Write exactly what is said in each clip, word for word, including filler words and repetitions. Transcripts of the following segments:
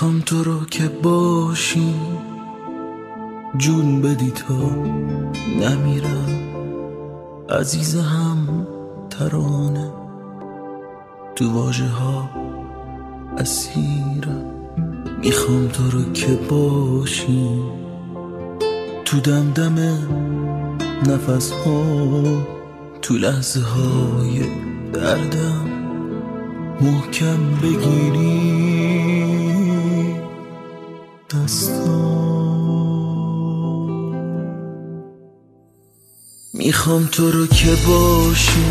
میخوام تو رو که باشی، جون بدی تا نمیرم، عزیز هم ترانه تو واژه ها اسیرم. میخوام تو رو که باشی، تو دمدم نفس ها، تو لحظه های دردم محکم بگیری دستام. میخوام تو رو که باشی،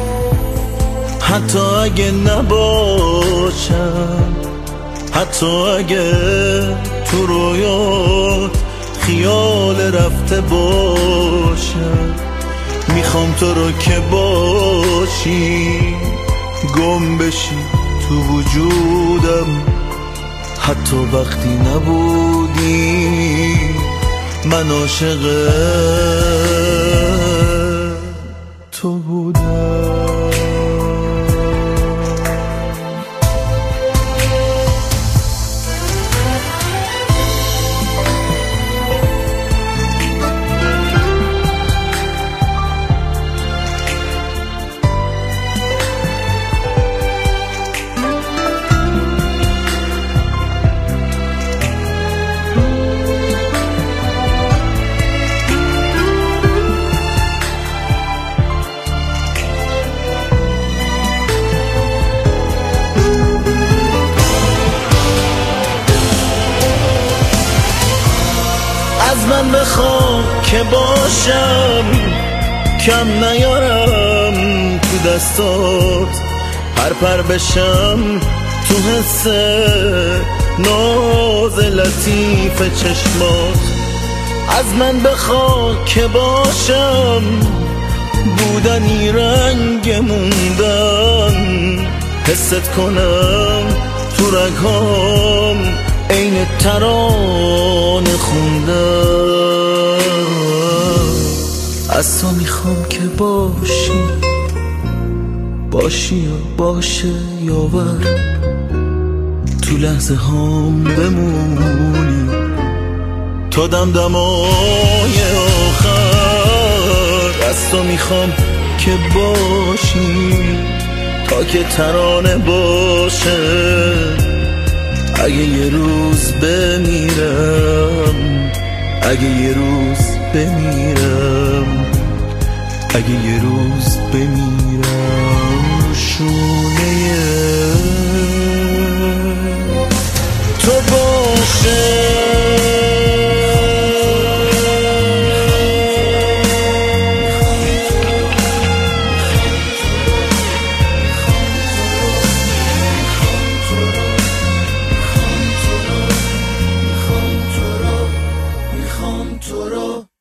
حتی اگه نباشم، حتی اگه تو رویات خیال رفته باشم. میخوام تو رو که باشی، گم بشی تو وجودم، حتی وقتی نبودی من عاشق تو بودم. از من بخواه که باشم، کم نیارم تو دستات، پر پر بشم تو حس ناز لطیف چشمات. از من بخواه که باشم، بودنی رنگ موندن، حست کنم تو رگهام عین ترانه خوندم. از تو میخوام که باشی، باشی یا باشه یاور، تو لحظه هام بمونی تا دمدمای آخر. از تو میخوام که باشی تا که ترانه باشه، اگه یه روز بمیرم، اگه یه روز بمیرم، اگه یه روز بمیرم، شونه تو باشه. تو رو